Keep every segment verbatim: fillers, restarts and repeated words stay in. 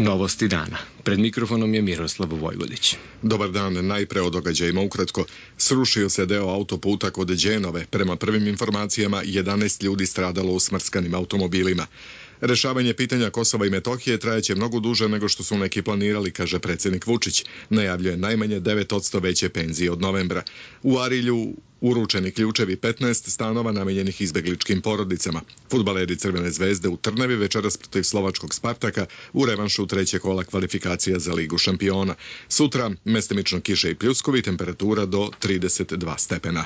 Novosti dana. Pred mikrofonom je Miroslav Vojvodić. Dobar dan, najpre o događajima ukratko. Srušio se deo autoputa kod Đenove. Prema prvim informacijama, jedanaest ljudi stradalo u smrskanim automobilima. Rešavanje pitanja Kosova i Metohije trajaće mnogo duže nego što su neki planirali, kaže predsjednik Vučić. Najavljuje najmanje devet posto veće penzije od novembra. U Arilju uručeni ključevi petnaest stanova namenjenih izbegličkim porodicama. Fudbaleri Crvene zvezde u Trnavi večeras protiv slovačkog Spartaka u revanšu trećeg kola kvalifikacija za Ligu šampiona. Sutra mestimično kiše i pljuskovi, temperatura do trideset dva stepena.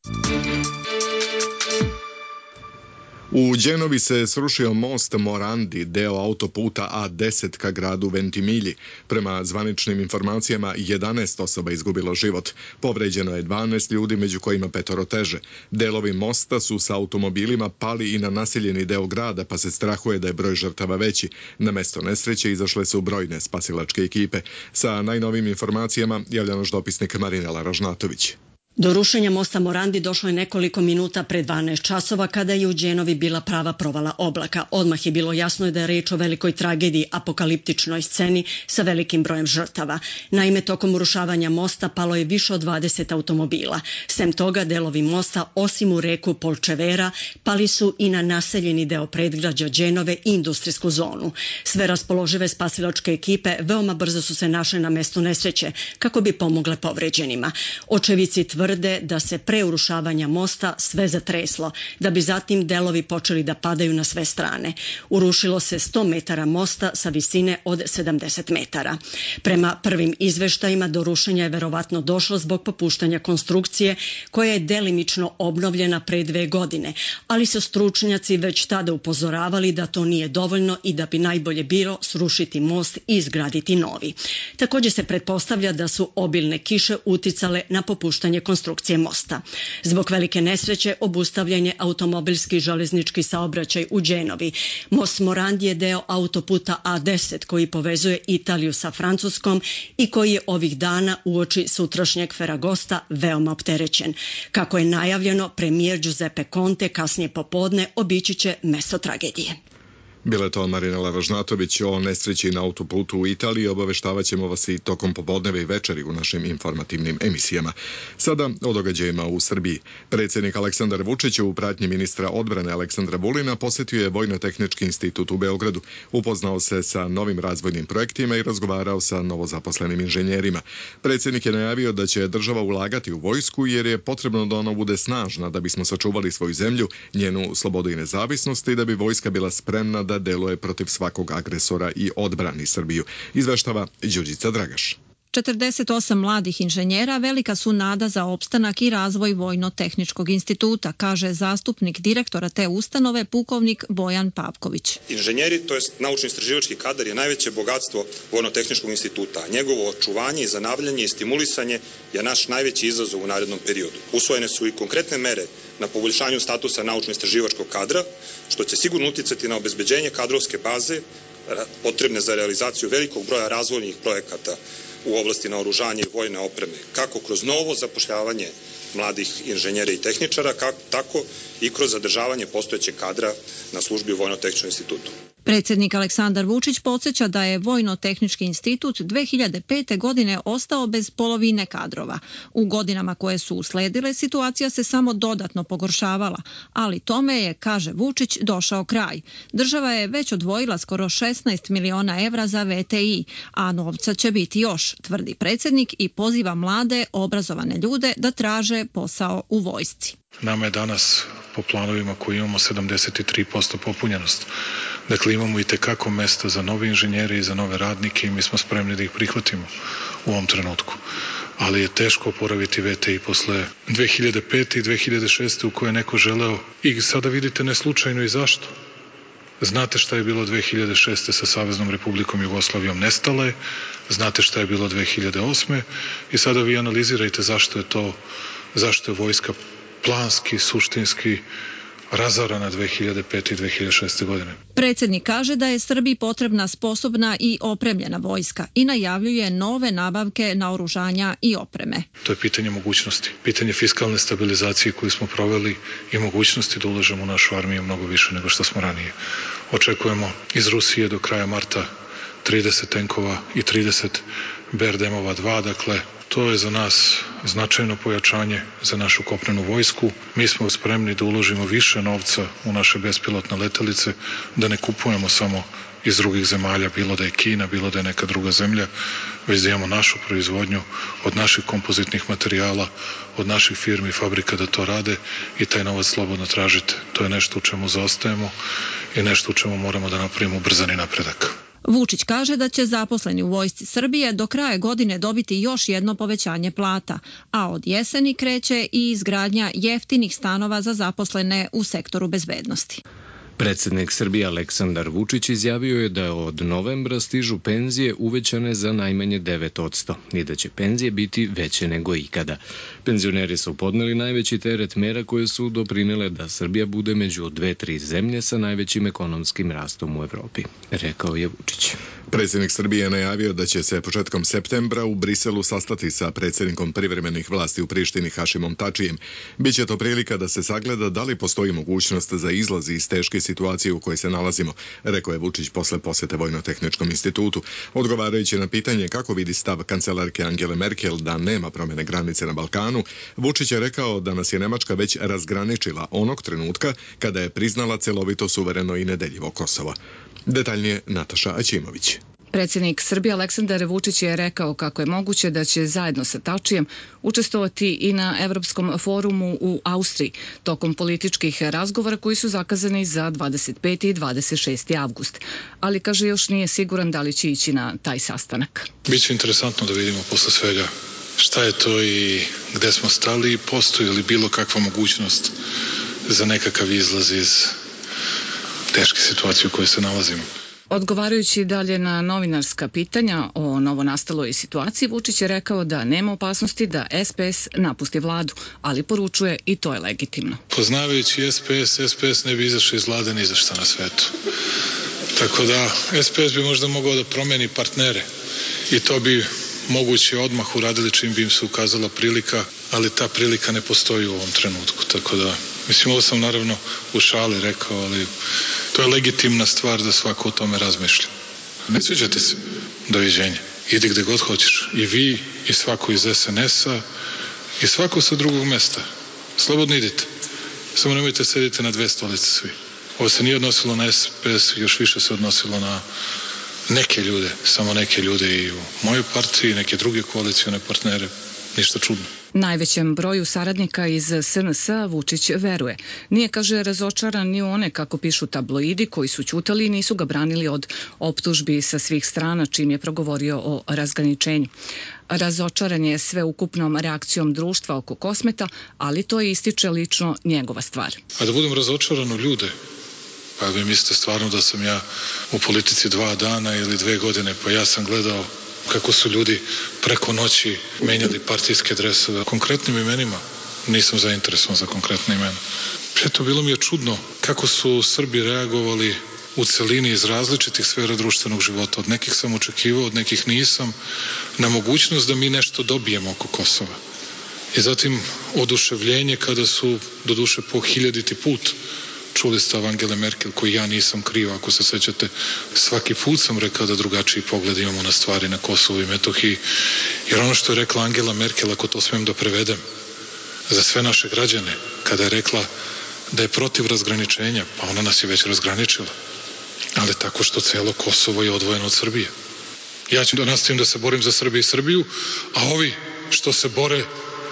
U Đenovi se srušio most Morandi, deo autoputa A deset ka gradu Ventimigli. Prema zvaničnim informacijama, jedanaest osoba izgubilo život. Povređeno je dvanaest ljudi, među kojima petoro teže. Delovi mosta su sa automobilima pali i na naseljeni deo grada, pa se strahuje da je broj žrtava veći. Na mesto nesreće izašle su brojne spasilačke ekipe. Sa najnovim informacijama javlja naš dopisnik Marinela Ražnatović. Do rušenja mosta Morandi došlo je nekoliko minuta pre dvanaest časova kada je u Đenovi bila prava provala oblaka. Odmah je bilo jasno da je reč o velikoj tragediji, apokaliptičnoj sceni sa velikim brojem žrtava. Naime, tokom urušavanja mosta palo je više od dvadeset automobila. Sem toga, delovi mosta, osim u reku Polčevera, pali su i na naseljeni deo predgrađa Đenove i industrijsku zonu. Sve raspoložive spasilačke ekipe veoma brzo su se našle na mestu nesreće kako bi pomogle povređenima. Očevici tvrde da se pre urušavanja mosta sve zatreslo, da bi zatim delovi počeli da padaju na sve strane. Urušilo se sto metara mosta sa visine od sedamdeset metara. Prema prvim izveštajima do rušenja je verovatno došlo zbog popuštanja konstrukcije koja je delimično obnovljena pre dve godine, ali su stručnjaci već tada upozoravali da to nije dovoljno i da bi najbolje bilo srušiti most i izgraditi novi. Također se pretpostavlja da su obilne kiše uticale na popuštanje konstrukcije mosta. Zbog velike nesreće obustavljen je automobilski i železnički saobraćaj u Đenovi. Most Morandi je deo autoputa A deset koji povezuje Italiju sa Francuskom i koji je ovih dana uoči sutrašnjeg Feragosta veoma opterećen. Kako je najavljeno, premijer Giuseppe Conte kasnije popodne obići će mesto tragedije. Bila je to Marinela Ražnatović. O nesreći na autoputu u Italiji obaveštavat ćemo vas i tokom popodneve i večeri u našim informativnim emisijama. Sada o događajima u Srbiji. Predsjednik Aleksandar Vučić u pratnji ministra odbrane Aleksandra Vulina posjetio je Vojno-tehnički institut u Beogradu. Upoznao se sa novim razvojnim projektima i razgovarao sa novozaposlenim inženjerima. Predsjednik je najavio da će država ulagati u vojsku jer je potrebno da ona bude snažna da bismo sačuvali svoju zemlju, njenu slobodu i nezavisnost i da bi vojska bila spremna da deluje protiv svakog agresora i odbrani Srbiju. Izveštava Đurđica Dragaš. četrdeset osam mladih inženjera velika su nada za opstanak i razvoj Vojno-tehničkog instituta, kaže zastupnik direktora te ustanove, pukovnik Bojan Pavković. Inženjeri, to jest naučno-istraživački kadar, je najveće bogatstvo Vojno-tehničkog instituta. Njegovo očuvanje i zanavljanje i stimulisanje je naš najveći izazov u narednom periodu. Usvojene su i konkretne mere na poboljšanju statusa naučno-istraživačkog kadra, što će sigurno uticati na obezbeđenje kadrovske baze potrebne za realizaciju velikog broja razvojnih projekata u oblasti naoružanja i vojne opreme, kako kroz novo zapošljavanje mladih inženjera i tehničara, tako i kroz zadržavanje postojećeg kadra na službi u Vojno-tehničkom institutu. Predsjednik Aleksandar Vučić podsjeća da je Vojno-tehnički institut dve hiljade pete. godine ostao bez polovine kadrova. U godinama koje su usledile, situacija se samo dodatno pogoršavala, ali tome je, kaže Vučić, došao kraj. Država je već odvojila skoro šesnaest miliona evra za V T I, a novca će biti još, tvrdi predsjednik i poziva mlade, obrazovane ljude da traže posao u vojsci. Nama je danas po planovima koji imamo sedamdeset tri posto popunjenost. Dakle, imamo i tekako mesta za nove inženjere i za nove radnike i mi smo spremni da ih prihvatimo u ovom trenutku. Ali je teško oporaviti V T I posle dve hiljade pete. i dve hiljade šeste. u koje je neko želeo. I sada vidite ne slučajno i zašto. Znate šta je bilo dve hiljade šeste. sa Saveznom Republikom Jugoslavijom, nestala je. Znate šta je bilo dve hiljade osme. i sada vi analizirajte zašto je to, zašto je vojska planski, suštinski razarana dve hiljade pete i dve hiljade šeste. godine. Predsjednik kaže da je Srbiji potrebna sposobna i opremljena vojska i najavljuje nove nabavke naoružanja i opreme. To je pitanje mogućnosti, pitanje fiskalne stabilizacije koju smo proveli i mogućnosti da ulažemo u našu armiju mnogo više nego što smo ranije. Očekujemo iz Rusije do kraja marta trideset tenkova i trideset B R D M-ova dva, dakle to je za nas značajno pojačanje za našu kopnenu vojsku. Mi smo spremni da uložimo više novca u naše bespilotne letelice, da ne kupujemo samo iz drugih zemalja, bilo da je Kina, bilo da je neka druga zemlja, već da imamo našu proizvodnju od naših kompozitnih materijala, od naših firmi i fabrika da to rade i taj novac slobodno tražite. To je nešto u čemu zaostajemo i nešto u čemu moramo da napravimo ubrzani napredak. Vučić kaže da će zaposleni u Vojsci Srbije do kraja godine dobiti još jedno povećanje plata, a od jeseni kreće i izgradnja jeftinih stanova za zaposlene u sektoru bezbednosti. Predsjednik Srbije Aleksandar Vučić izjavio je da od novembra stižu penzije uvećane za najmanje devet posto i da će penzije biti veće nego ikada. Penzioneri su podneli najveći teret mera koje su doprinele da Srbija bude među dve, tri zemlje sa najvećim ekonomskim rastom u Evropi, rekao je Vučić. Predsjednik Srbije je najavio da će se početkom septembra u Briselu sastati sa predsjednikom privremenih vlasti u Prištini Hašimom Tačijem. Biće to prilika da se sagleda da li postoji mogućnost za izlaz iz teške situacije u kojoj se nalazimo, rekao je Vučić posle posete Vojno-tehničkom institutu. Odgovarajući na pitanje kako vidi stav kancelarke Angele Merkel da nema promjene granice na Balkanu, Vučić je rekao da nas je Nemačka već razgraničila onog trenutka kada je priznala celovito, suvereno i nedeljivo Kosovo. Detaljnije Nataša Aćimović. Predsjednik Srbije Aleksandar Vučić je rekao kako je moguće da će zajedno sa Tačijem učestvovati i na Evropskom forumu u Austriji tokom političkih razgovora koji su zakazani za dvadeset peti i dvadeset šesti avgust. Ali, kaže, još nije siguran da li će ići na taj sastanak. Biće interesantno da vidimo posle svega šta je to i gde smo stali i postoji li bilo kakva mogućnost za nekakav izlaz iz teške situacije u kojoj se nalazimo. Odgovarajući dalje na novinarska pitanja o novonastaloj situaciji, Vučić je rekao da nema opasnosti da S P S napusti vladu, ali poručuje i to je legitimno. Poznavajući S P S, S P S ne bi izašao iz vlade ni za šta na svetu. Tako da S P S bi možda mogao da promeni partnere i to bi moguće odmah uradili čim bi im se ukazala prilika, ali ta prilika ne postoji u ovom trenutku. Tako da, mislim, ovo sam naravno u šali rekao, ali to je legitimna stvar da svako o tome razmišlja. Ne sviđa ti se? Doviđenja. Idi gde god hoćeš. I vi, i svako iz S N S-a, i svako sa drugog mesta. Slobodno idite. Samo nemojte sediti na dve stolice svi. Ovo se nije odnosilo na S P S, još više se odnosilo na neke ljude, samo neke ljude i u mojoj partiji, neke druge koalicione partnere. Ništa čudno. Najvećem broju saradnika iz S N S-a Vučić veruje. Nije, kaže, razočaran ni u one, kako pišu tabloidi, koji su ćutali i nisu ga branili od optužbi sa svih strana, čim je progovorio o razgraničenju. Razočaran je sveukupnom reakcijom društva oko Kosmeta, ali to ističe lično njegova stvar. A da budem razočaran u ljude, pa vi mislite stvarno da sam ja u politici dva dana ili dve godine, pa ja sam gledao kako su ljudi preko noći menjali partijske dresove. Konkretnim imenima nisam zainteresovan za konkretne imena. Eto, bilo mi je čudno kako su Srbi reagovali u celini iz različitih sfera društvenog života. Od nekih sam očekivao, od nekih nisam, na mogućnost da mi nešto dobijemo oko Kosova. I zatim oduševljenje kada su, do duše po hiljaditi put, čuli stav Angele Merkel, koji ja nisam krio, ako se sećate. Svaki put sam rekao da drugačiji pogled imamo na stvari na Kosovu i Metohiji. Jer ono što je rekla Angela Merkel, ako to smijem da prevedem, za sve naše građane, kada je rekla da je protiv razgraničenja, pa ona nas je već razgraničila. Ali tako što celo Kosovo je odvojeno od Srbije. Ja ću da nastavim da se borim za Srbiju i Srbiju, a ovi što se bore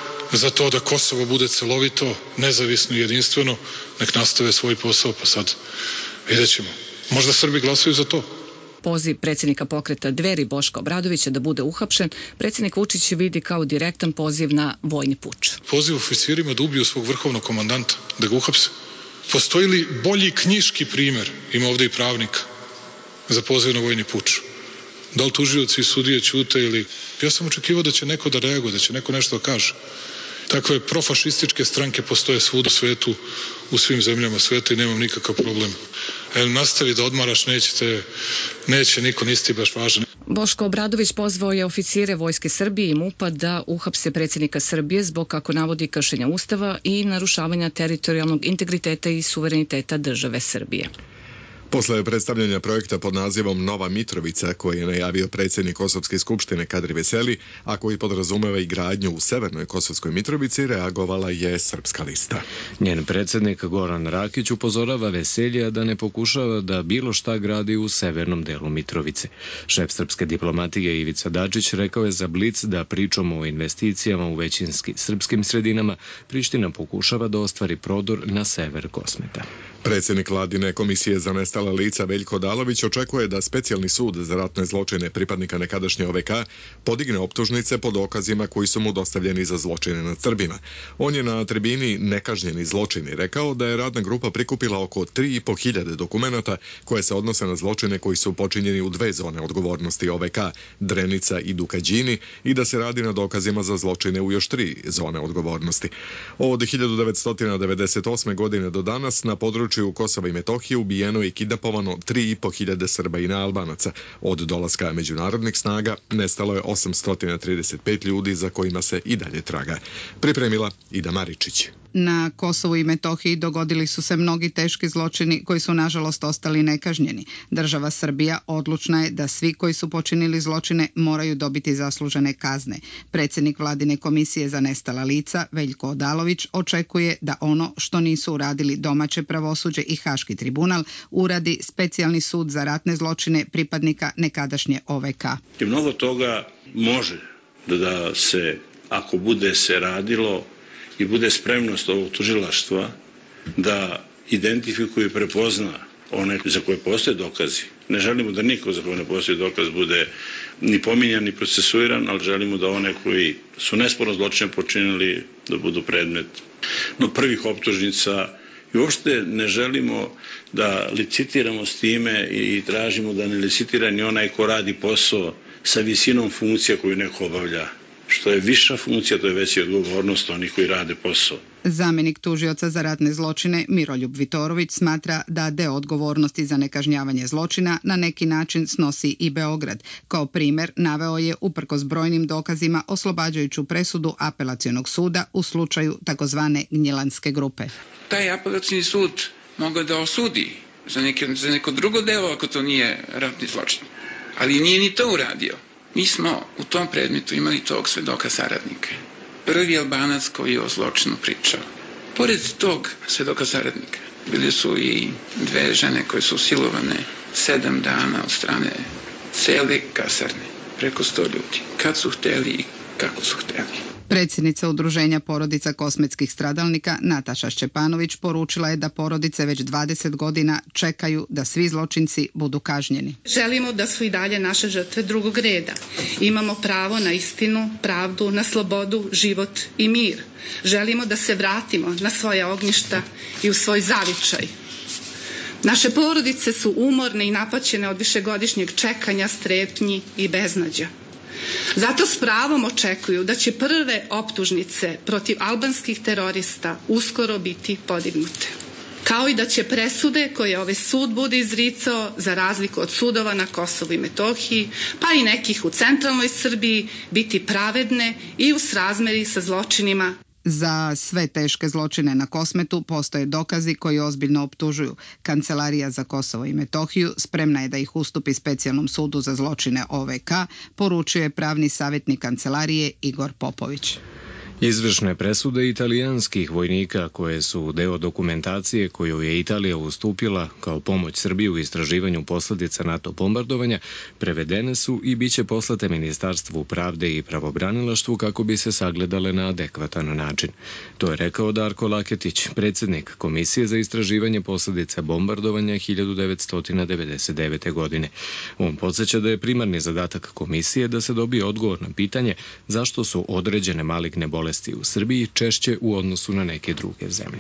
za to da Kosovo bude celovito, nezavisno i jedinstveno, nek nastave svoj posao, pa sad vidjet ćemo. Možda Srbi glasaju za to. Poziv predsjednika pokreta Dveri Boška Obradovića da bude uhapšen, predsjednik Vučić vidi kao direktan poziv na vojni puč. Poziv oficirima da ubiju svog vrhovnog komandanta, da ga uhapse. Postoji li bolji knjiški primer, ima ovde i pravnik, za poziv na vojni puč? Da li tužioci i sudije ćute ili... Ja sam očekivao da će neko da reaguje, da će neko nešto da kaže. Takve profašističke stranke postoje svuda u svetu, u svim zemljama sveta i nemam nikakav problem. E, nastavi da odmaraš, nećete, neće niko, nisi ti baš važan. Boško Obradović pozvao je oficire Vojske Srbije i MUP-a da uhapse predsjednika Srbije zbog, kako navodi, kršenja Ustava i narušavanja teritorijalnog integriteta i suvereniteta države Srbije. Posle predstavljanja projekta pod nazivom Nova Mitrovica, koji je najavio predsjednik Kosovske skupštine Kadri Veseli, a koji podrazumeva i gradnju u severnoj Kosovskoj Mitrovici, reagovala je Srpska lista. Njen predsjednik Goran Rakić upozorava Veselija da ne pokušava da bilo šta gradi u severnom delu Mitrovice. Šef srpske diplomatije Ivica Dačić rekao je za Blic da pričom o investicijama u većinski srpskim sredinama Priština pokušava da ostvari prodor na sever Kosmeta. Predsjednik Vladine komisije za nestala lica Veljko Odalović očekuje da specijalni sud za ratne zločine pripadnika nekadašnje O V K podigne optužnice po dokazima koji su mu dostavljeni za zločine nad Srbima. On je na tribini Nekažnjeni zločini rekao da je radna grupa prikupila oko tri i po hiljade dokumenata koje se odnose na zločine koji su počinjeni u dve zone odgovornosti O V K, Drenica i Dukađini, i da se radi na dokazima za zločine u još tri zone odgovornosti. Od hiljadu devetsto devedeset osme. godine do danas na području u Kosova i Metohije ubijeno i kidnapovano tri i po hiljade Srba i Albanaca. Od dolaska međunarodnih snaga nestalo je osamsto trideset pet ljudi za kojima se i dalje traga. Pripremila Ida Maričić. Na Kosovu i Metohiji dogodili su se mnogi teški zločini koji su nažalost ostali nekažnjeni. Država Srbija odlučna je da svi koji su počinili zločine moraju dobiti zaslužene kazne. Predsjednik Vladine komisije za nestala lica Veljko Odalović očekuje da ono što nisu uradili domaće pravosuđe i Haški tribunal uradi specijalni sud za ratne zločine pripadnika nekadašnje O V K. Mnogo toga može da se, ako bude se radilo i bude spremnost ovog tužilaštva da identifikuje i prepozna one za koje postoje dokazi. Ne želimo da niko za koje ne postoji dokaz bude ni pominjan ni procesuiran, ali želimo da one koji su nesporno zločine počinili da budu predmet no prvih optužnica. I uopšte ne želimo da licitiramo s time i tražimo da ne licitira ni onaj ko radi posao sa visinom funkcija koju neko obavlja. Što je viša funkcija, to je veća odgovornost onih koji rade posao. Zamenik tužioca za ratne zločine Miroljub Vitorović smatra da deo odgovornosti za nekažnjavanje zločina na neki način snosi i Beograd. Kao primer naveo je, uprkos brojnim dokazima, oslobađajuću presudu apelacionog suda u slučaju takozvane Gnjilanske grupe. Taj apelacioni sud mogao da osudi za, neke, za neko drugo delo ako to nije ratni zločin. Ali nije ni to uradio. Mi smo u tom predmetu imali tog svedoka saradnika. Prvi Albanac koji je o zločinu pričao. Pored tog svedoka saradnika bili su i dve žene koje su silovane sedam dana od strane cele kasarne, preko sto ljudi. Kad su hteli i kako su hteli. Predsjednica Udruženja porodica kosmetskih stradalnika Nataša Šćepanović poručila je da porodice već dvadeset godina čekaju da svi zločinci budu kažnjeni. Želimo da su i dalje naše žrtve drugog reda. Imamo pravo na istinu, pravdu, na slobodu, život i mir. Želimo da se vratimo na svoja ognjišta i u svoj zavičaj. Naše porodice su umorne i napaćene od višegodišnjeg čekanja, strepnji i beznađa. Zato s pravom očekuju da će prve optužnice protiv albanskih terorista uskoro biti podignute. Kao i da će presude koje ovaj sud bude izricao, za razliku od sudova na Kosovu i Metohiji, pa i nekih u centralnoj Srbiji, biti pravedne i u srazmeri sa zločinima. Za sve teške zločine na Kosmetu postoje dokazi koji ozbiljno optužuju. Kancelarija za Kosovo i Metohiju spremna je da ih ustupi specijalnom sudu za zločine O V K, poručuje pravni savjetnik kancelarije Igor Popović. Izvršne presude italijanskih vojnika koje su deo dokumentacije koju je Italija ustupila kao pomoć Srbiji u istraživanju posledica NATO bombardovanja prevedene su i biće poslate Ministarstvu pravde i pravobranilaštvu kako bi se sagledale na adekvatan način. To je rekao Darko Laketić, predsjednik Komisije za istraživanje posledica bombardovanja hiljadu devetsto devedeset devete. godine. On podsjeća da je primarni zadatak komisije da se dobije odgovor na pitanje zašto su određene maligne bolesti u Srbiji češće u odnosu na neke druge zemlje.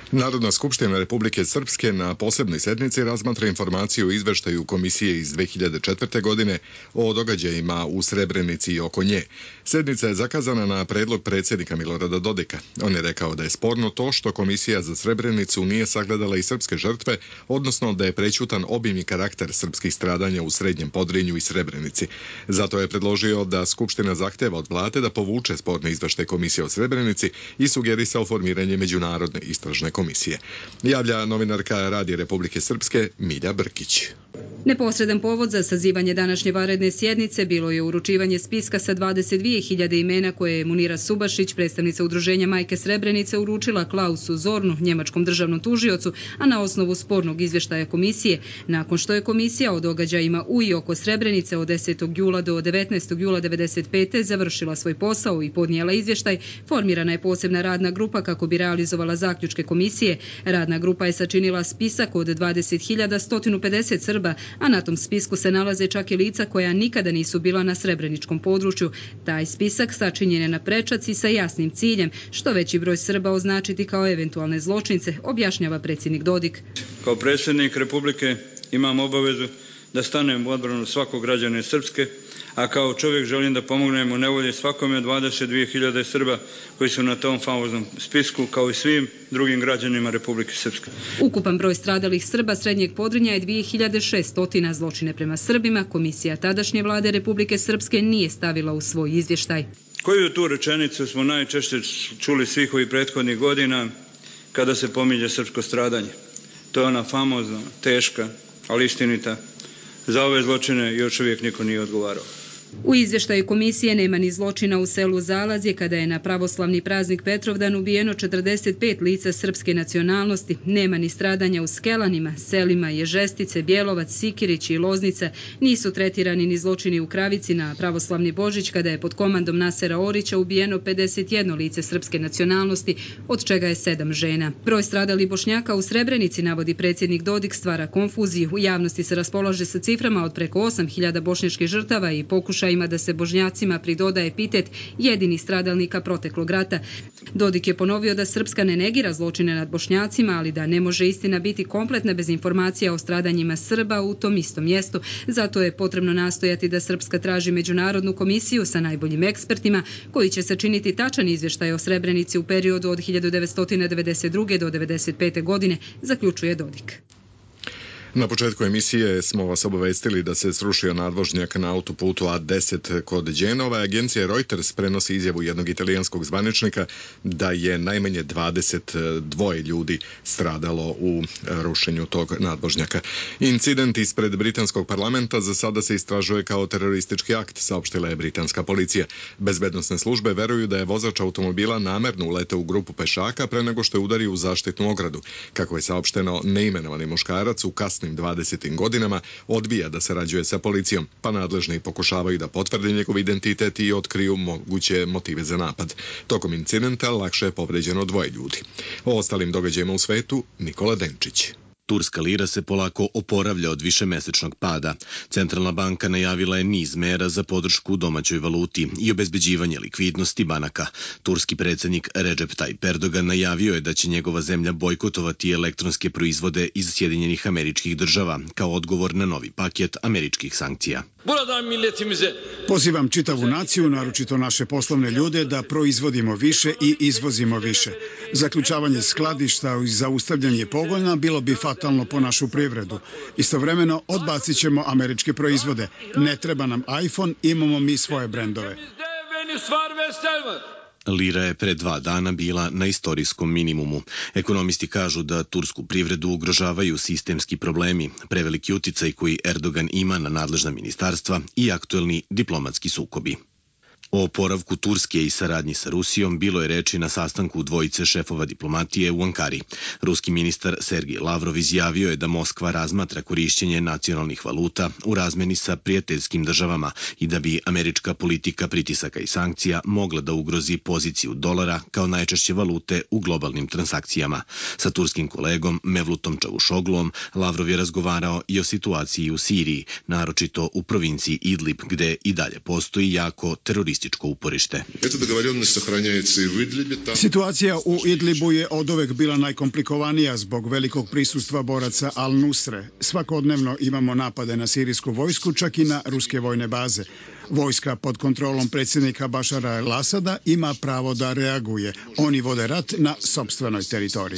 Narodna skupština Republike Srpske na posebnoj sednici razmatra informaciju o izveštaju komisije iz dve hiljade četvrte. godine o događajima u Srebrenici i oko nje. Sednica je zakazana na predlog predsjednika Milorada Dodika. On je rekao da je sporno to što komisija za Srebrenicu nije sagledala i srpske žrtve, odnosno da je prećutan obim i karakter srpskih stradanja u Srednjem Podrinju i Srebrenici. Zato je predložio da Skupština zahteva od vlade da povuče sporne izveštaje komisije o Srebrenici i sugerisao formiranje međunarodne istražne komisije. Javlja novinarka Radija Republike Srpske Milja Brkić. Neposredan povod za sazivanje današnje vanredne sjednice bilo je uručivanje spiska sa dvadeset dvije hiljade imena koje je Munira Subašić, predstavnica udruženja Majke Srebrenice, uručila Klausu Zornu, njemačkom državnom tužiocu, a na osnovu spornog izvještaja komisije. Nakon što je komisija o događajima u i oko Srebrenice od desetog jula do devetnaestog jula devedeset pete. završila svoj posao i podnijela izvještaj, formirana je posebna radna grupa kako bi realizovala zaključke komisije. Radna grupa je sačinila spisak od dvadeset hiljada sto pedeset Srba, a na tom spisku se nalaze čak i lica koja nikada nisu bila na srebreničkom području. Taj spisak sačinjen je na prečac i sa jasnim ciljem što veći broj Srba označiti kao eventualne zločince, objašnjava predsjednik Dodik. Kao predsjednik Republike imam obavezu da stanem u odbranu svakog građana Srpske, a kao čovjek želim da pomognem u nevolji svakome od dvadeset dvije hiljade Srba koji su na tom famoznom spisku, kao i svim drugim građanima Republike Srpske. Ukupan broj stradalih Srba Srednjeg Podrinja je dvije hiljade šeststo. Zločine prema Srbima komisija tadašnje vlade Republike Srpske nije stavila u svoj izvještaj. Koju tu rečenicu smo najčešće čuli svih ovih prethodnih godina kada se pominje srpsko stradanje? To je ona famozna, teška, ali istinita. Za ove zločine još uvijek niko nije odgovarao. U izvještaju komisije nema ni zločina u selu Zalazje kada je na pravoslavni praznik Petrovdan ubijeno četrdeset pet lica srpske nacionalnosti. Nema ni stradanja u Skelanima, selima Ježestice, Bjelovac, Sikirić i Loznica. Nisu tretirani ni zločini u Kravici na pravoslavni Božić kada je pod komandom Nasera Orića ubijeno pedeset jedno lice srpske nacionalnosti, od čega je sedam žena. Broj stradalih Bošnjaka u Srebrenici, navodi predsjednik Dodik, stvara konfuziju. U javnosti se raspolaže sa ciframa od preko osam hiljada bošnjačkih žrtava i pokušaja ima da se Bošnjacima pridoda epitet jedini stradalnika proteklog rata. Dodik je ponovio da Srpska ne negira zločine nad Bošnjacima, ali da ne može istina biti kompletna bez informacija o stradanjima Srba u tom istom mjestu. Zato je potrebno nastojati da Srpska traži međunarodnu komisiju sa najboljim ekspertima koji će sačiniti tačan izvještaj o Srebrenici u periodu od hiljadu devetsto devedeset druge. do devedeset pete. godine, zaključuje Dodik. Na početku emisije smo vas obavestili da se srušio nadvožnjak na autoputu A deset kod Đenova. Agencija Reuters prenosi izjavu jednog italijanskog zvaničnika da je najmanje dvadeset dva ljudi stradalo u rušenju tog nadvožnjaka. Incident ispred britanskog parlamenta za sada se istražuje kao teroristički akt, saopštila je britanska policija. Bezbednosne službe veruju da je vozač automobila namerno uleteo u grupu pešaka pre nego što je udario u zaštitnu ogradu. Kako je saopšteno, neimenovani muškarac u kasnim dvadesetim godinama odbija da sarađuje sa policijom, pa nadležni pokušavaju da potvrde njegov identitet i otkriju moguće motive za napad. Tokom incidenta lakše je povređeno dvoje ljudi. O ostalim događajima u svetu Nikola Denčić. Turska lira se polako oporavlja od višemesečnog pada. Centralna banka najavila je niz mera za podršku domaćoj valuti i obezbeđivanje likvidnosti banaka. Turski predsjednik Recep Tayyip Erdogan najavio je da će njegova zemlja bojkotovati elektronske proizvode iz Sjedinjenih Američkih Država kao odgovor na novi paket američkih sankcija. Pozivam čitavu naciju, naročito naše poslovne ljude, da proizvodimo više i izvozimo više. Zaključavanje skladišta i zaustavljanje pogona bilo bi fatalno po našu privredu. Istovremeno odbacit ćemo američke proizvode. Ne treba nam iPhone, imamo mi svoje brendove. Lira je pre dva dana bila na istorijskom minimumu. Ekonomisti kažu da tursku privredu ugrožavaju sistemski problemi, preveliki uticaj koji Erdogan ima na nadležna ministarstva i aktuelni diplomatski sukobi. O oporavku Turske i saradnji sa Rusijom bilo je reči na sastanku dvojice šefova diplomatije u Ankari. Ruski ministar Sergij Lavrov izjavio je da Moskva razmatra korišćenje nacionalnih valuta u razmeni sa prijateljskim državama i da bi američka politika pritisaka i sankcija mogla da ugrozi poziciju dolara kao najčešće valute u globalnim transakcijama. Sa turskim kolegom Mevlutom Čavušoglom Lavrov je razgovarao i o situaciji u Siriji, naročito u provinciji Idlib, gde i dalje postoji jako teroristički logističko uporište. Situacija u Idlibu je oduvek bila najkomplikovanija zbog velikog prisustva boraca Al-Nusre. Svakodnevno imamo napade na sirijsku vojsku, čak i na ruske vojne baze. Vojska pod kontrolom predsjednika Bašara al-Asada ima pravo da reaguje. Oni vode rat na sopstvenoj teritoriji.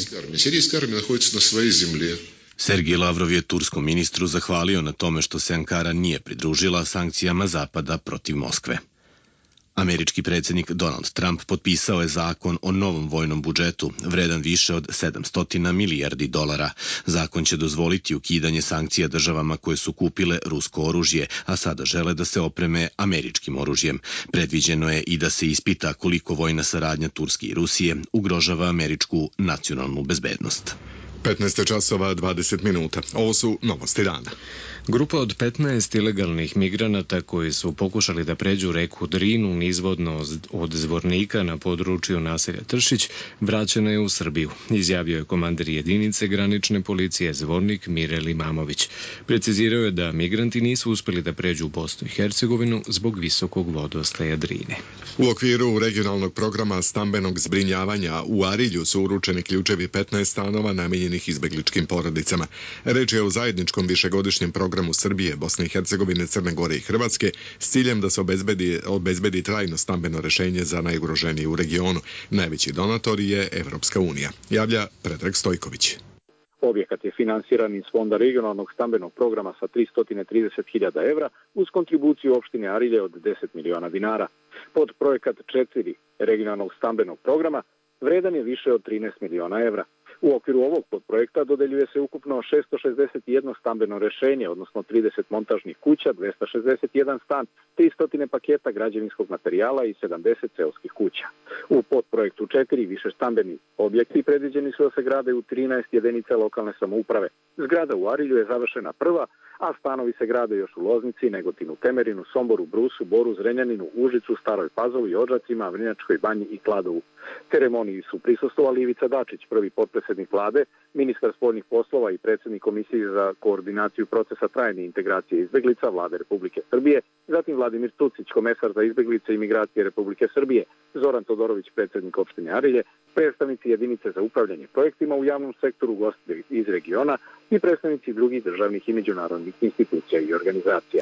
Sergij Lavrov je turskom ministru zahvalio na tome što se Ankara nije pridružila sankcijama Zapada protiv Moskve. Američki predsjednik Donald Trump potpisao je zakon o novom vojnom budžetu, vredan više od sedamsto milijardi dolara. Zakon će dozvoliti ukidanje sankcija državama koje su kupile rusko oružje, a sada žele da se opreme američkim oružjem. Predviđeno je i da se ispita koliko vojna saradnja Turske i Rusije ugrožava američku nacionalnu bezbednost. petnaest časova dvadeset minuta. Ovo su novosti dana. Grupa od petnaest ilegalnih migranata koji su pokušali da pređu reku Drinu nizvodno od Zvornika na području naselja Tršić vraćena je u Srbiju, izjavio je komandir jedinice granične policije Zvornik Mirel Imamović. Precizirao je da migranti nisu uspeli da pređu u Bosnu i Hercegovinu zbog visokog vodostaja Drine. U okviru regionalnog programa stambenog zbrinjavanja u Arilju su uručeni ključevi petnaest stanova namenjenih izbegličkim porodicama. Reč je o zajedničkom višegodišnjem programu Srbije, Bosne i Hercegovine, Crne Gore i Hrvatske s ciljem da se obezbedi, obezbedi trajno stambeno rešenje za najugroženije u regionu. Najveći donator je Evropska unija. Javlja Predrag Stojković. Objekat je finansiran iz Fonda regionalnog stambenog programa sa tristo trideset hiljada evra uz kontribuciju opštine Arilje od deset miliona dinara. Pod projekat četiri regionalnog stambenog programa vredan je više od trinaest miliona evra. U okviru ovog podprojekta dodeljuje se ukupno šesto šezdeset jedno stambeno rešenje, odnosno trideset montažnih kuća, dvesta šezdeset jedan stan, tristo paketa građevinskog materijala i sedamdeset seoskih kuća. U podprojektu četiri više stambeni objekti predviđeni su da se grade u trinaest jedinica lokalne samouprave. Zgrada u Arilju je završena prva, a stanovi se grade još u Loznici, Negotinu, Temerinu, Somboru, Brusu, Boru, Zrenjaninu, Užicu, Staroj Pazovi, Odžacima, Vrnjačkoj Banji i Kladovu. Ceremoniji su prisustvovali Ivica Dačić, prvi potpredsednik vlade, ministar spoljnih poslova i predsednik Komisije za koordinaciju procesa trajne integracije izbeglica vlade Republike Srbije, zatim Vladimir Tucić, komesar za izbeglice i migracije Republike Srbije, Zoran Todorović, predsednik opštine Arilje, predstavnici jedinice za upravljanje projektima u javnom sektoru, gosti iz regiona i predstavnici drugih državnih i međunarodnih institucija i organizacija.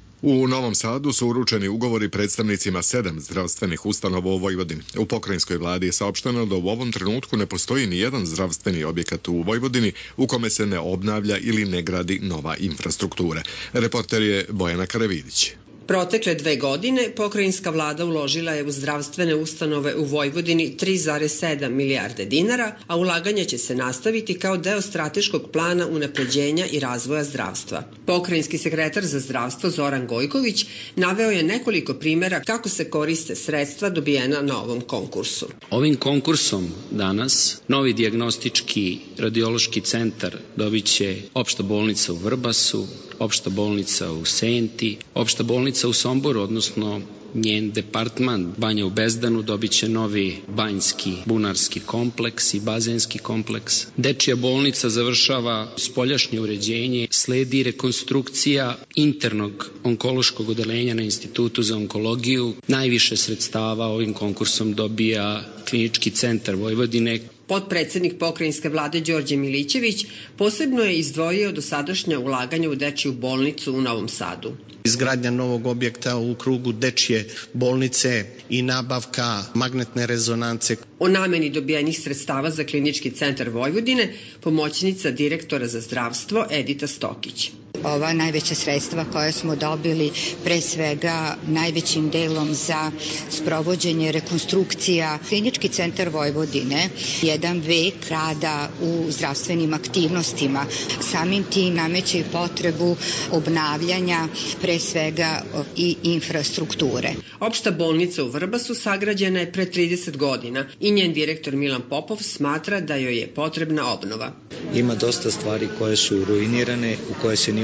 U Novom Sadu su uručeni ugovori predstavnicima sedam zdravstvenih ustanova u Vojvodini. U pokrajinskoj vladi je saopšteno da u ovom trenutku ne postoji ni jedan zdravstveni objekat u Vojvodini u kome se ne obnavlja ili ne gradi nova infrastruktura. Reporter je Bojana Karavidić. Protekle dve godine pokrajinska vlada uložila je u zdravstvene ustanove u Vojvodini tri zarez sedam milijarde dinara, a ulaganje će se nastaviti kao deo strateškog plana unapređenja i razvoja zdravstva. Pokrajinski sekretar za zdravstvo Zoran Gojković naveo je nekoliko primera kako se koriste sredstva dobijena na ovom konkursu. Ovim konkursom danas novi dijagnostički radiološki centar dobit će opšta bolnica u Vrbasu, opšta bolnica u Senti, opšta bolnica u Somboru, odnosno njen departman Banja u Bezdanu dobit će novi banjski bunarski kompleks i bazenski kompleks. Dečija bolnica završava spoljašnje uređenje, sledi rekonstrukcija internog onkološkog odeljenja na Institutu za onkologiju. Najviše sredstava ovim konkursom dobija Klinički centar Vojvodine. Potpredsednik pokrajinske vlade Đorđe Milićević posebno je izdvojio dosadašnja ulaganja u dečiju bolnicu u Novom Sadu. Izgradnja novog objekta u krugu dečije bolnice i nabavka magnetne rezonance. O nameni dobijenih sredstava za Klinički centar Vojvodine pomoćnica direktora za zdravstvo Edita Stokić. Ova najveća sredstva koja smo dobili pre svega najvećim delom za sprovođenje rekonstrukcija. Klinički centar Vojvodine, jedan vek rada u zdravstvenim aktivnostima, samim tim nameće i potrebu obnavljanja pre svega i infrastrukture. Opšta bolnica u Vrbasu sagrađena je pre trideset godina i njen direktor Milan Popov smatra da joj je potrebna obnova. Ima dosta stvari koje su ruinirane, u koje se nije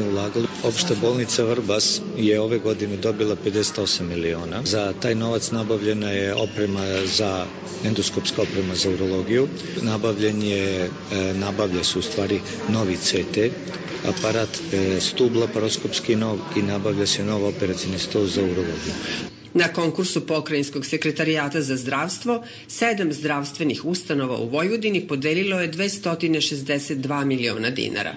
ulagali. Opšta bolnica Vrbas je ove godine dobila pedeset osam miliona. Za taj novac nabavljena je oprema za endoskopska oprema za urologiju. Nabavljen je, nabavlja se u stvari novi C T aparat, stub laparoskopski nov i nabavlja se nov operacijni stol za urologiju. Na konkursu Pokrajinskog sekretarijata za zdravstvo, sedam zdravstvenih ustanova u Vojvodini podelilo je dvesta šezdeset dva miliona dinara.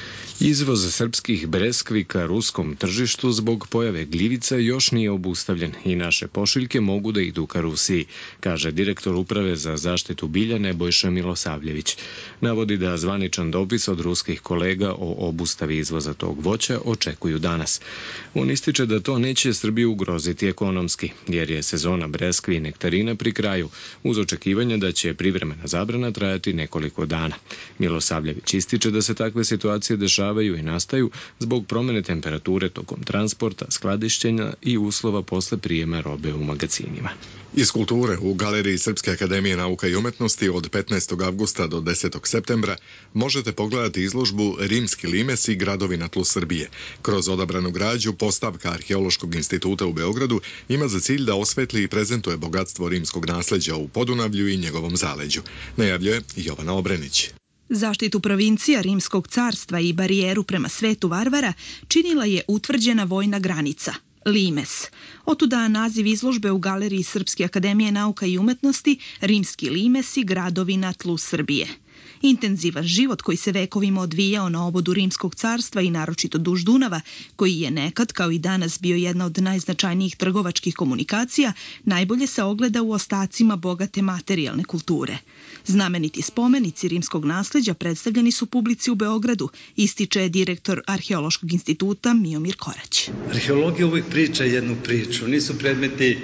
Izvoz srpskih breskvi ka ruskom tržištu zbog pojave gljivica još nije obustavljen i naše pošiljke mogu da idu ka Rusiji, kaže direktor Uprave za zaštitu bilja Nebojša Milosavljević. Navodi da zvaničan dopis od ruskih kolega o obustavi izvoza tog voća očekuju danas. On ističe da to neće Srbiju ugroziti ekonomski, jer je sezona breskvi i nektarina pri kraju, uz očekivanje da će privremena zabrana trajati nekoliko dana. Milosavljević ističe da se takve situacije dešavaju i nastaju zbog promene temperature tokom transporta, skladištenja i uslova posle prijema robe u magacinima. Iz kulture u Galeriji Srpske akademije nauka i umetnosti od petnaestog avgusta do desetog septembra možete pogledati izložbu Rimski limes i gradovi na tlu Srbije. Kroz odabranu građu postavka Arheološkog instituta u Beogradu ima za cilj da osvetli i prezentuje bogatstvo rimskog nasleđa u Podunavlju i njegovom zaleđu. Najavljuje Jovana Obrenić. Zaštitu provincija Rimskog carstva i barijeru prema svetu varvara činila je utvrđena vojna granica, limes. Otuda naziv izložbe u Galeriji Srpske akademije nauka i umetnosti Rimski limes i gradovi na tlu Srbije. Intenzivan život koji se vekovima odvijao na obodu Rimskog carstva i naročito duž Dunava, koji je nekad kao i danas bio jedna od najznačajnijih trgovačkih komunikacija, najbolje se ogleda u ostacima bogate materijalne kulture. Znameniti spomenici rimskog nasleđa predstavljeni su publici u Beogradu, ističe direktor Arheološkog instituta Miomir Korać. Arheologija uvijek priča jednu priču, nisu predmeti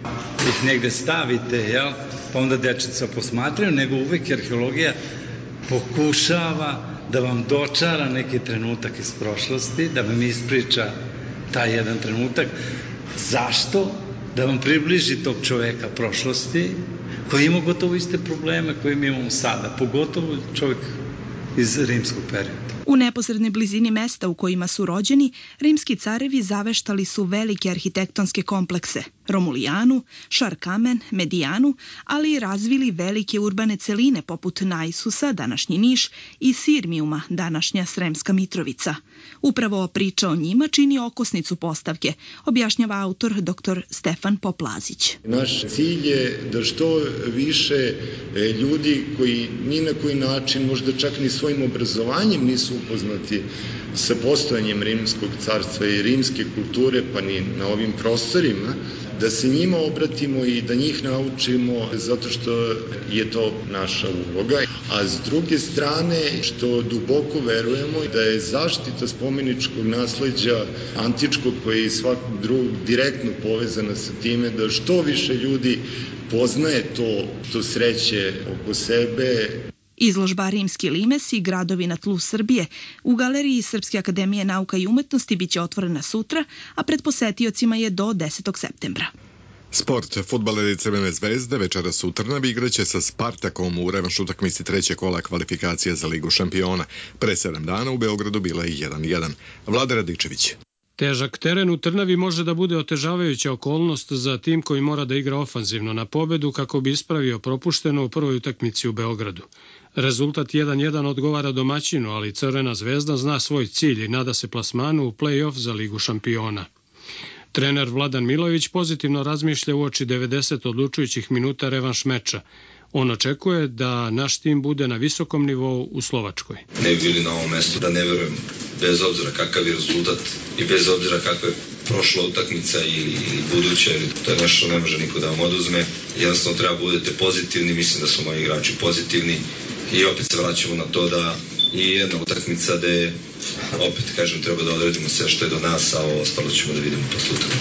ih negde stavite, jel? Pa onda dečica posmatraju, nego uvijek arheologija pokušava da vam dočara neki trenutak iz prošlosti, da vam ispriča taj jedan trenutak. Zašto? Da vam približi tog čoveka prošlosti, koji ima gotovo iste probleme koje mi imamo sada, pogotovo čovjek iz rimskog perioda. U neposrednoj blizini mesta u kojima su rođeni, rimski carevi zaveštali su velike arhitektonske komplekse, Romulijanu, Šarkamen, Medijanu, ali i razvili velike urbane celine poput Naisusa, današnji Niš, i Sirmijuma, današnja Sremska Mitrovica. Upravo priča o njima čini okosnicu postavke, objašnjava autor dr. Stefan Poplazić. Naš cilj je da što više ljudi koji ni na koji način, možda čak ni svojim obrazovanjem nisu upoznati sa postojanjem Rimskog carstva i rimske kulture, pa ni na ovim prostorima, da se njima obratimo i da njih naučimo, zato što je to naša uloga. A s druge strane, što duboko verujemo da je zaštita spomeničkog nasleđa antičkog, koji je svakog drugog direktno povezana sa time, da što više ljudi poznaje to, to sreće oko sebe. Izložba Rimski limes i gradovi na tlu Srbije u Galeriji Srpske akademije nauka i umetnosti biće otvorena sutra, a pred posetiocima je do desetog septembra. Sport. Fudbaleri Crvene zvezde večeras u Trnavi igraće sa Spartakom u revanš utakmici trećeg kola kvalifikacija za Ligu šampiona. Pre sedam dana u Beogradu bila je jedan jedan. Vlada Radičević. Težak teren u Trnavi može da bude otežavajuća okolnost za tim koji mora da igra ofanzivno na pobedu kako bi ispravio propušteno u prvoj utakmici u Beogradu. Rezultat jedan jedan odgovara domaćinu, ali Crvena zvezda zna svoj cilj i nada se plasmanu u play-off za Ligu šampiona. Trener Vladan Milović pozitivno razmišlja uoči devedeset odlučujućih minuta revanš meča. On očekuje da naš tim bude na visokom nivou u Slovačkoj. Ne bi bili na ovom mestu da ne verujem, bez obzira kakav je rezultat i bez obzira kakva je prošla utakmica ili, ili buduća, to je nešto ne može niko da vam oduzme. Jednostavno treba budete pozitivni, mislim da su moji igrači pozitivni i opet se vraćamo na to da i jedna utakmica gde opet, kažem, treba da odredimo sve što je do nas, a ovo ostalo ćemo da vidimo posle utakmice.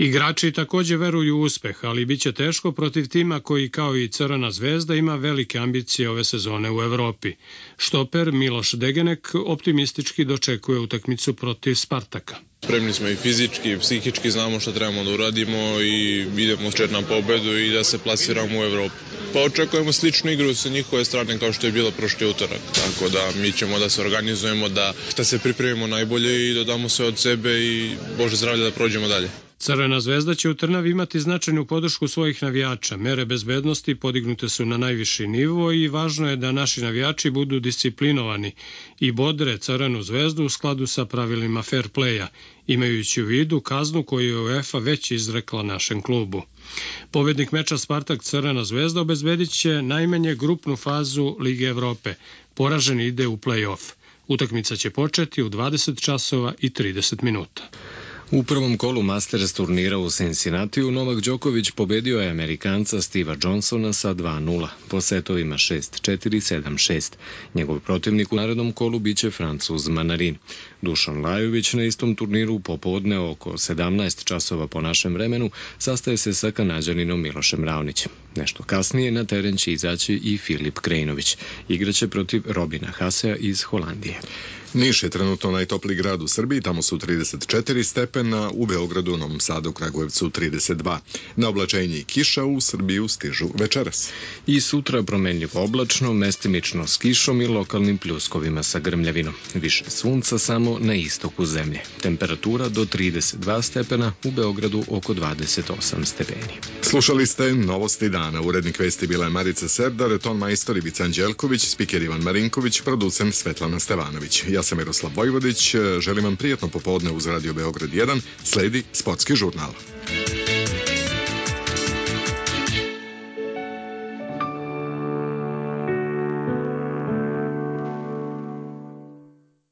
Igrači takođe veruju u uspeh, ali bit će teško protiv tima koji kao i Crvena zvezda ima velike ambicije ove sezone u Evropi. Štoper Miloš Degenek optimistički dočekuje utakmicu protiv Spartaka. Spremni smo i fizički i psihički, znamo što trebamo da uradimo i idemo čet na pobedu i da se plasiramo u Evropu. Pa očekujemo sličnu igru sa njihove strane kao što je bilo prošli utorak. Tako da mi ćemo da se organizujemo, da, da se pripremimo najbolje i da damo sve od sebe i Bože zdravlje da prođemo dalje. Crvena zvezda će u Trnavi imati značajnu podršku svojih navijača. Mere bezbednosti podignute su na najviši nivo i važno je da naši navijači budu disciplinovani i bodre Crvenu zvezdu u skladu sa pravilima fair playa, imajući u vidu kaznu koju je UEFA već izrekla našem klubu. Pobednik meča Spartak Crvena zvezda obezbedit će najmanje grupnu fazu Lige Evrope. Poražen ide u play-off. Utakmica će početi u dvadeset časova i trideset minuta. U prvom kolu Masters turnira u Cincinnatiju Novak Đoković pobedio je Amerikanca Steva Johnsona sa dva nula, po setovima šest četiri, sedam šest. Njegov protivnik u narednom kolu biće Francuz Manarin. Dušan Lajović na istom turniru popodne oko sedamnaest časova po našem vremenu sastaje se sa Kanađaninom Milošem Raonićem. Nešto kasnije na teren će izaći i Filip Krejnović. Igraće protiv Robina Hasea iz Holandije. Niš je trenutno najtopliji grad u Srbiji, tamo su trideset četiri stepena, u Beogradu, Novom Sadu, Kragujevcu trideset dva. Na oblačenje i kiša u Srbiju stižu večeras. I sutra promenljivo oblačno, mestimično s kišom i lokalnim pljuskovima sa grmljavinom. Više sunca samo na istoku zemlje. Temperatura do trideset dva stepena, u Beogradu oko dvadeset osam stepeni. Slušali ste Novosti dana. Urednik vesti bila je Marica Serdar, ton majstor Ivica Anđelković, spiker Ivan Marinković, producent Svetlana Stevanović. Ja sam Miroslav Vojvodić, želim vam prijatno popodne uz Radio Beograd jedan, sledi Sportski žurnal.